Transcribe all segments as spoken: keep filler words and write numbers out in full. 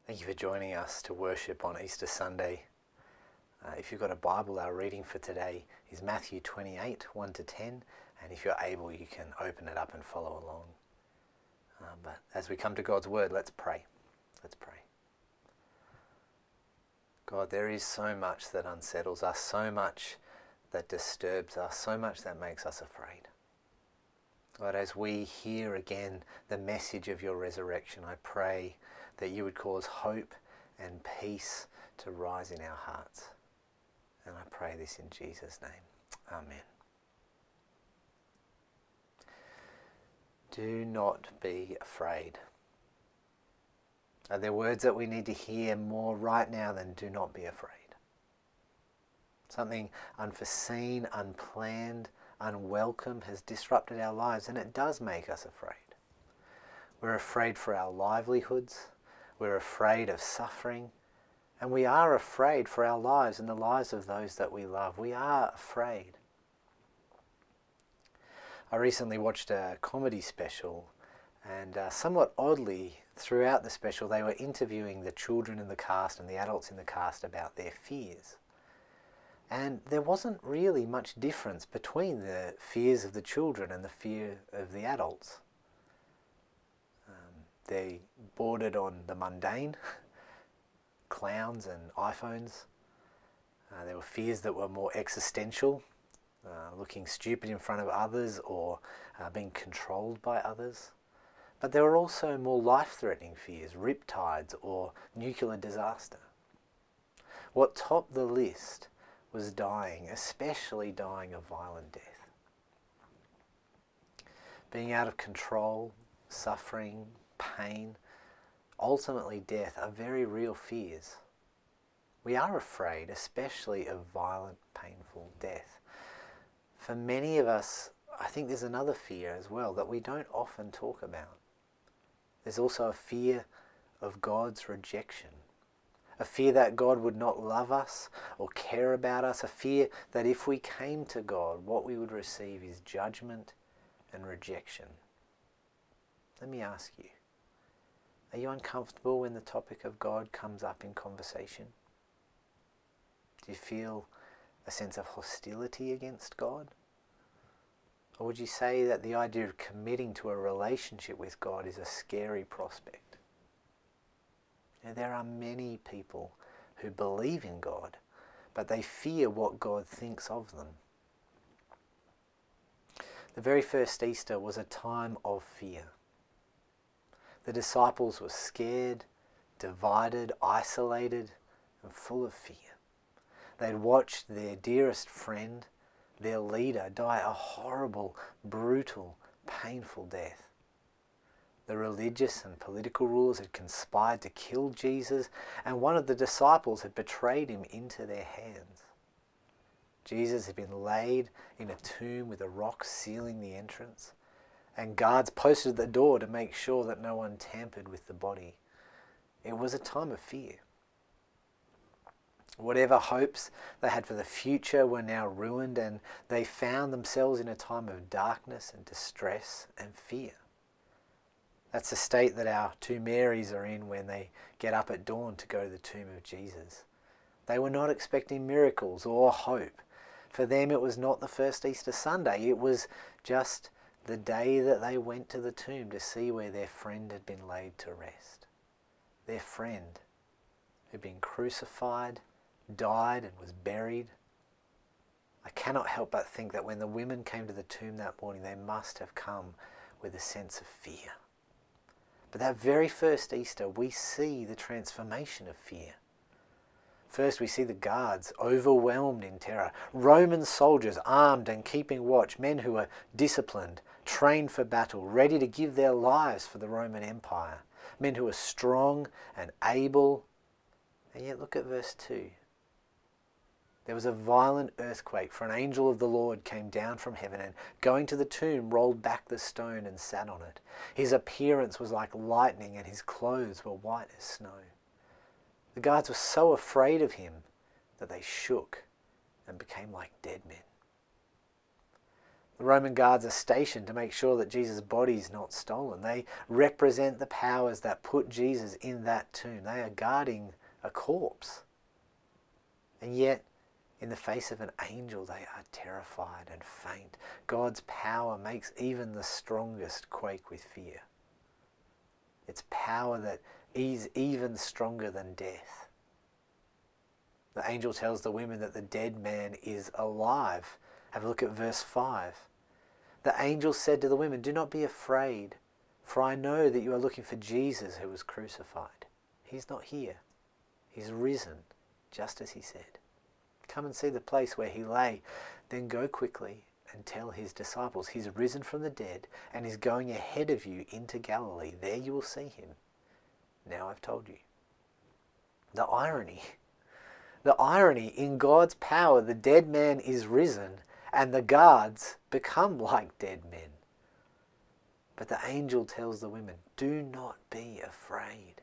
Thank you for joining us to worship on Easter Sunday. Uh, if you've got a Bible, our reading for today is Matthew twenty-eight, one to ten, and if you're able, you can open it up and follow along. Uh, but as we come to God's Word, let's pray. Let's pray. God, there is so much that unsettles us, so much that disturbs us, so much that makes us afraid. God, as we hear again the message of your resurrection, I pray that you would cause hope and peace to rise in our hearts. And I pray this in Jesus' name. Amen. Do not be afraid. Are there words that we need to hear more right now than do not be afraid? Something unforeseen, unplanned, unwelcome has disrupted our lives, and it does make us afraid. We're afraid for our livelihoods. We're afraid of suffering, and we are afraid for our lives and the lives of those that we love. We are afraid. I recently watched a comedy special, and uh, somewhat oddly, throughout the special, they were interviewing the children in the cast and the adults in the cast about their fears. And there wasn't really much difference between the fears of the children and the fear of the adults. They bordered on the mundane, clowns and iPhones. Uh, there were fears that were more existential, uh, looking stupid in front of others or uh, being controlled by others. But there were also more life-threatening fears, riptides or nuclear disaster. What topped the list was dying, especially dying a violent death. Being out of control, suffering, pain, ultimately death are very real fears. We are afraid, especially of violent, painful death. For many of us, I think there's another fear as well that we don't often talk about. There's also a fear of God's rejection. A fear that God would not love us or care about us. A fear that if we came to God, what we would receive is judgment and rejection. Let me ask you, are you uncomfortable when the topic of God comes up in conversation? Do you feel a sense of hostility against God? Or would you say that the idea of committing to a relationship with God is a scary prospect? Now, there are many people who believe in God, but they fear what God thinks of them. The very first Easter was a time of fear. The disciples were scared, divided, isolated, and full of fear. They'd watched their dearest friend, their leader, die a horrible, brutal, painful death. The religious and political rulers had conspired to kill Jesus, and one of the disciples had betrayed him into their hands. Jesus had been laid in a tomb with a rock sealing the entrance, and guards posted at the door to make sure that no one tampered with the body. It was a time of fear. Whatever hopes they had for the future were now ruined, and they found themselves in a time of darkness and distress and fear. That's the state that our two Marys are in when they get up at dawn to go to the tomb of Jesus. They were not expecting miracles or hope. For them, it was not the first Easter Sunday. It was just the day that they went to the tomb to see where their friend had been laid to rest. Their friend who'd been crucified, died and was buried. I cannot help but think that when the women came to the tomb that morning, they must have come with a sense of fear. But that very first Easter, we see the transformation of fear. First, we see the guards overwhelmed in terror. Roman soldiers armed and keeping watch, men who were disciplined, trained for battle, ready to give their lives for the Roman Empire. Men who were strong and able. And yet look at verse two. There was a violent earthquake, for an angel of the Lord came down from heaven and, going to the tomb, rolled back the stone and sat on it. His appearance was like lightning and his clothes were white as snow. The guards were so afraid of him that they shook and became like dead men. The Roman guards are stationed to make sure that Jesus' body is not stolen. They represent the powers that put Jesus in that tomb. They are guarding a corpse. And yet, in the face of an angel, they are terrified and faint. God's power makes even the strongest quake with fear. It's power that is even stronger than death. The angel tells the women that the dead man is alive. Have a look at verse five. The angel said to the women, "Do not be afraid, for I know that you are looking for Jesus who was crucified. He's not here. He's risen, just as he said. Come and see the place where he lay. Then go quickly and tell his disciples, he's risen from the dead and is going ahead of you into Galilee. There you will see him. Now I've told you." The irony, the irony in God's power, the dead man is risen and the guards become like dead men. But the angel tells the women, do not be afraid.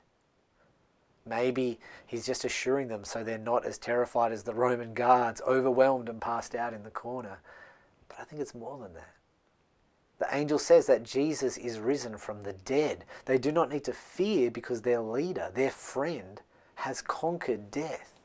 Maybe he's just assuring them so they're not as terrified as the Roman guards, overwhelmed and passed out in the corner. But I think it's more than that. The angel says that Jesus is risen from the dead. They do not need to fear because their leader, their friend, has conquered death.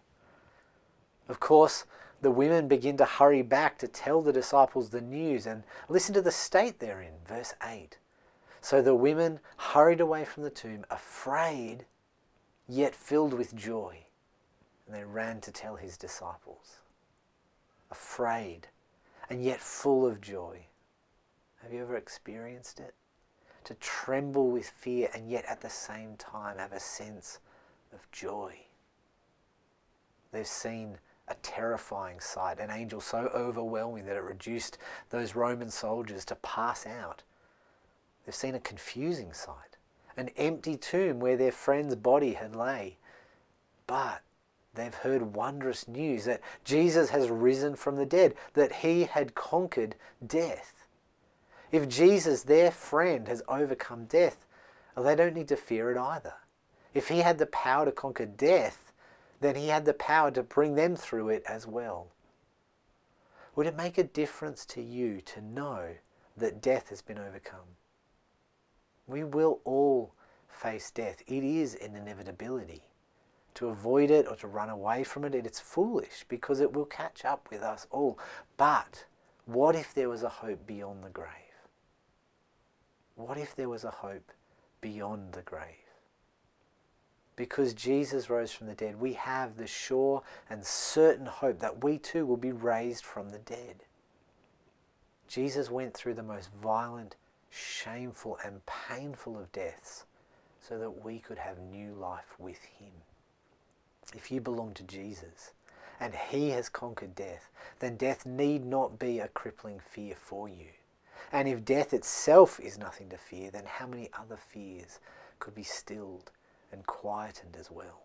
Of course, the women begin to hurry back to tell the disciples the news, and listen to the state they're in, verse eight. So the women hurried away from the tomb, afraid, yet filled with joy. And they ran to tell his disciples. Afraid, and yet full of joy. Have you ever experienced it? To tremble with fear and yet at the same time have a sense of joy. They've seen a terrifying sight, an angel so overwhelming that it reduced those Roman soldiers to pass out. They've seen a confusing sight, an empty tomb where their friend's body had lay. But they've heard wondrous news that Jesus has risen from the dead, that he had conquered death. If Jesus, their friend, has overcome death, well, they don't need to fear it either. If he had the power to conquer death, then he had the power to bring them through it as well. Would it make a difference to you to know that death has been overcome? We will all face death. It is an inevitability. To avoid it or to run away from it, it's foolish because it will catch up with us all. But what if there was a hope beyond the grave? What if there was a hope beyond the grave? Because Jesus rose from the dead, we have the sure and certain hope that we too will be raised from the dead. Jesus went through the most violent, shameful and painful of deaths so that we could have new life with him. If you belong to Jesus and he has conquered death, then death need not be a crippling fear for you. And if death itself is nothing to fear, then how many other fears could be stilled and quietened as well?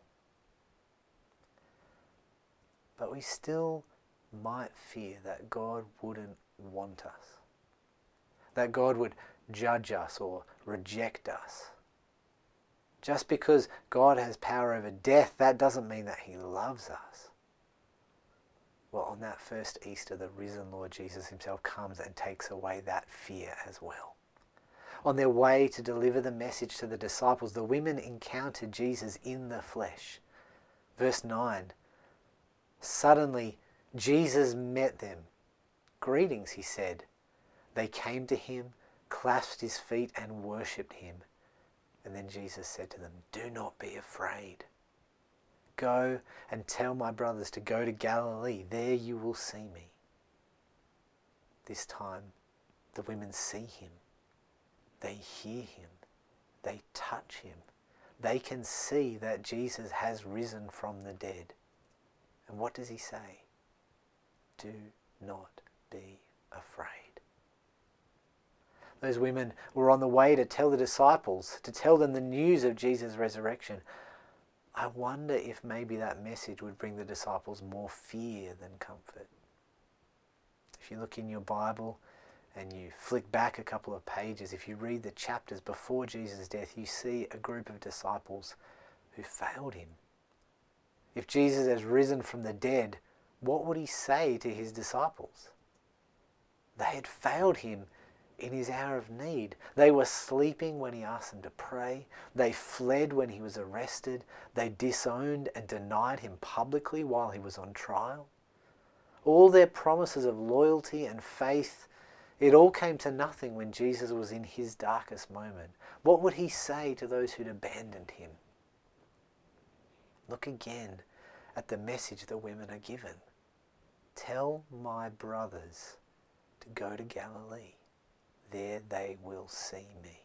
But we still might fear that God wouldn't want us, that God would judge us or reject us. Just because God has power over death, that doesn't mean that he loves us. Well, on that first Easter, the risen Lord Jesus himself comes and takes away that fear as well. On their way to deliver the message to the disciples, the women encountered Jesus in the flesh. Verse nine, suddenly Jesus met them. Greetings, he said. They came to him, clasped his feet and worshipped him. And then Jesus said to them, do not be afraid. Go and tell my brothers to go to Galilee. There you will see me. This time, the women see him. They hear him. They touch him. They can see that Jesus has risen from the dead. And what does he say? Do not be afraid. Those women were on the way to tell the disciples, to tell them the news of Jesus' resurrection. I wonder if maybe that message would bring the disciples more fear than comfort. If you look in your Bible and you flick back a couple of pages, if you read the chapters before Jesus' death, you see a group of disciples who failed him. If Jesus has risen from the dead, what would he say to his disciples? They had failed him in his hour of need. They were sleeping when he asked them to pray. They fled when he was arrested. They disowned and denied him publicly while he was on trial. All their promises of loyalty and faith, it all came to nothing when Jesus was in his darkest moment. What would he say to those who'd abandoned him? Look again at the message the women are given. Tell my brothers to go to Galilee. There they will see me.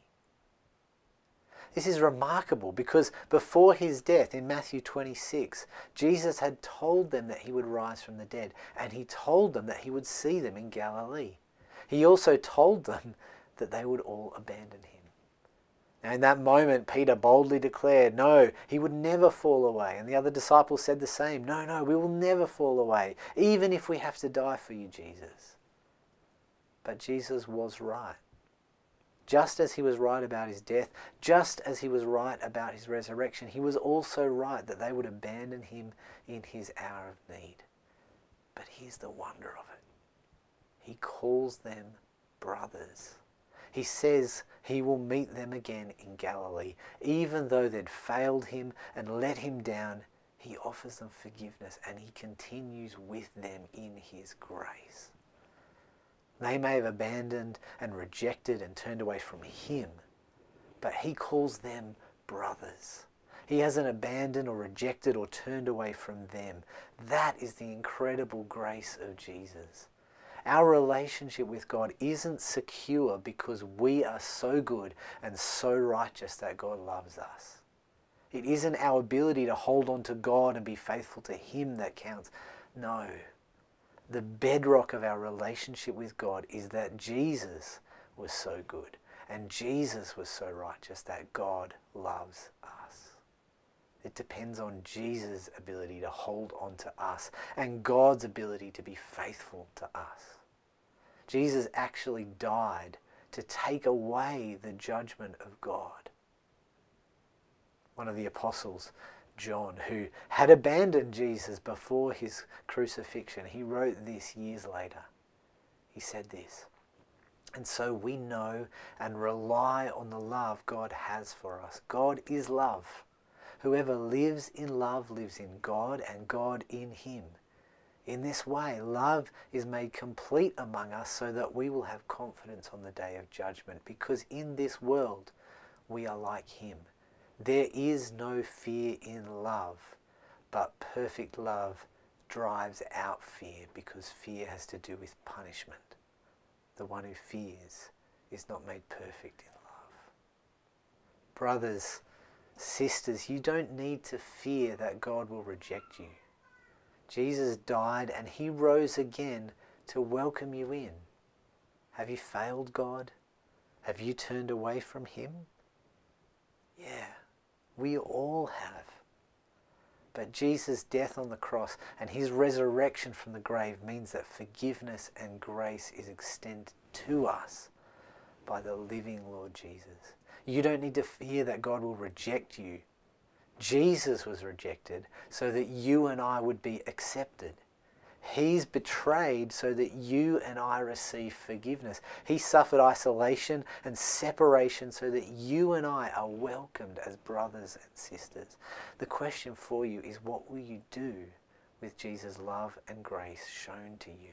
This is remarkable because before his death in Matthew twenty-six, Jesus had told them that he would rise from the dead, and he told them that he would see them in Galilee. He also told them that they would all abandon him. Now in that moment, Peter boldly declared, no, he would never fall away. And the other disciples said the same. No, no, we will never fall away, even if we have to die for you, Jesus. But Jesus was right. Just as he was right about his death, just as he was right about his resurrection, he was also right that they would abandon him in his hour of need. But here's the wonder of it. He calls them brothers. He says he will meet them again in Galilee. Even though they'd failed him and let him down, he offers them forgiveness and he continues with them in his grace. They may have abandoned and rejected and turned away from him, but he calls them brothers. He hasn't abandoned or rejected or turned away from them. That is the incredible grace of Jesus. Our relationship with God isn't secure because we are so good and so righteous that God loves us. It isn't our ability to hold on to God and be faithful to him that counts. No. The bedrock of our relationship with God is that Jesus was so good and Jesus was so righteous that God loves us. It depends on Jesus' ability to hold on to us and God's ability to be faithful to us. Jesus actually died to take away the judgment of God. One of the apostles, John, who had abandoned Jesus before his crucifixion, he wrote this years later. He said this, "And so we know and rely on the love God has for us. God is love. Whoever lives in love lives in God and God in him. In this way, love is made complete among us so that we will have confidence on the day of judgment, because in this world we are like him. There is no fear in love, but perfect love drives out fear, because fear has to do with punishment. The one who fears is not made perfect in love." Brothers, sisters, you don't need to fear that God will reject you. Jesus died and he rose again to welcome you in. Have you failed God? Have you turned away from him? Yeah. We all have. But Jesus' death on the cross and his resurrection from the grave means that forgiveness and grace is extended to us by the living Lord Jesus. You don't need to fear that God will reject you. Jesus was rejected so that you and I would be accepted. He's betrayed so that you and I receive forgiveness. He suffered isolation and separation so that you and I are welcomed as brothers and sisters. The question for you is, what will you do with Jesus' love and grace shown to you?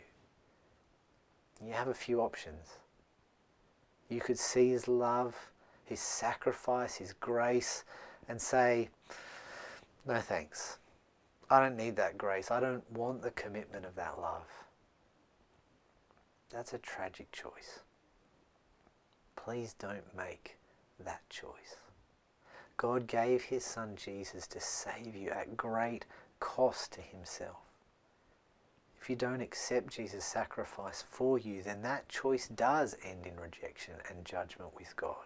You have a few options. You could see his love, his sacrifice, his grace, and say, no thanks. I don't need that grace. I don't want the commitment of that love. That's a tragic choice. Please don't make that choice. God gave his son Jesus to save you at great cost to himself. If you don't accept Jesus' sacrifice for you, then that choice does end in rejection and judgment with God.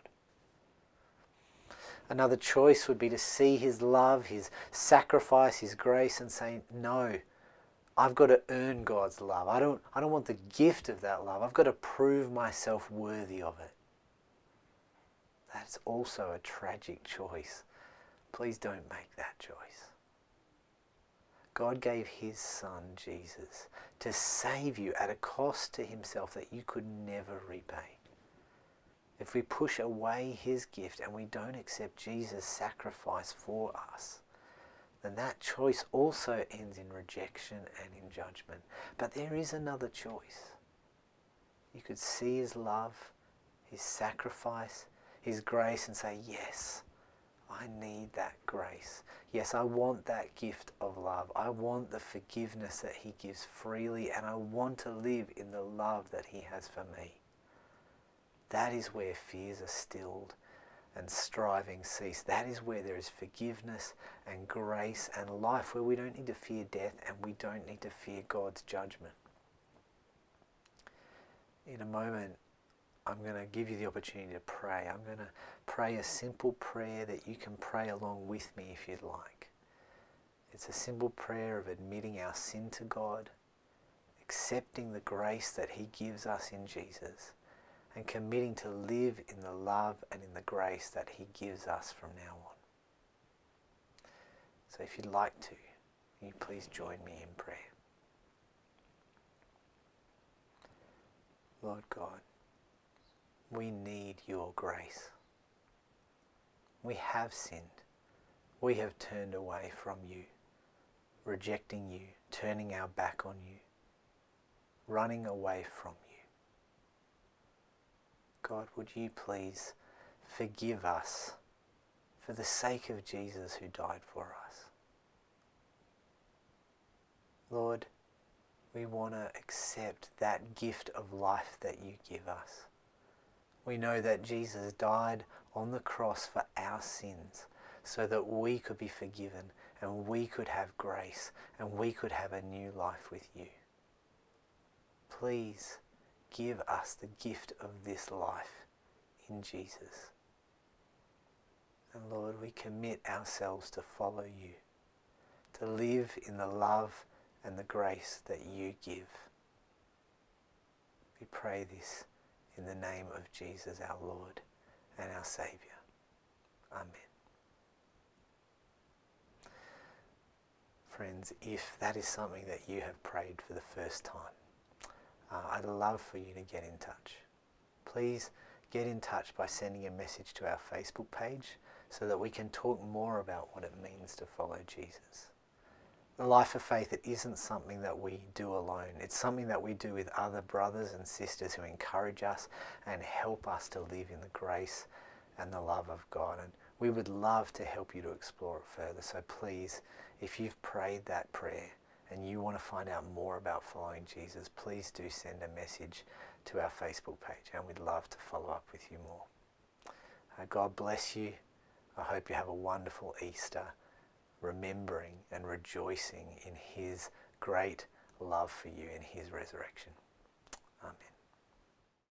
Another choice would be to see his love, his sacrifice, his grace, and say, no, I've got to earn God's love. I don't, I don't want the gift of that love. I've got to prove myself worthy of it. That's also a tragic choice. Please don't make that choice. God gave his Son, Jesus, to save you at a cost to himself that you could never repay. If we push away his gift and we don't accept Jesus' sacrifice for us, then that choice also ends in rejection and in judgment. But there is another choice. You could see his love, his sacrifice, his grace, and say, yes, I need that grace. Yes, I want that gift of love. I want the forgiveness that he gives freely, and I want to live in the love that he has for me. That is where fears are stilled and striving cease. That is where there is forgiveness and grace and life, where we don't need to fear death and we don't need to fear God's judgment. In a moment, I'm going to give you the opportunity to pray. I'm going to pray a simple prayer that you can pray along with me if you'd like. It's a simple prayer of admitting our sin to God, accepting the grace that he gives us in Jesus, and committing to live in the love and in the grace that he gives us from now on. So if you'd like to, will you please join me in prayer. Lord God, we need your grace. We have sinned. We have turned away from you, rejecting you, turning our back on you, running away from you. God, would you please forgive us for the sake of Jesus who died for us? Lord, we want to accept that gift of life that you give us. We know that Jesus died on the cross for our sins so that we could be forgiven and we could have grace and we could have a new life with you. Please give us the gift of this life in Jesus. And Lord, we commit ourselves to follow you, to live in the love and the grace that you give. We pray this in the name of Jesus, our Lord and our Saviour. Amen. Friends, if that is something that you have prayed for the first time, uh, I'd love for you to get in touch. Please get in touch by sending a message to our Facebook page so that we can talk more about what it means to follow Jesus. The life of faith, it isn't something that we do alone. It's something that we do with other brothers and sisters who encourage us and help us to live in the grace and the love of God. And we would love to help you to explore it further. So please, if you've prayed that prayer and you want to find out more about following Jesus, please do send a message to our Facebook page and we'd love to follow up with you more. Uh, God bless you. I hope you have a wonderful Easter, remembering and rejoicing in his great love for you in his resurrection. Amen.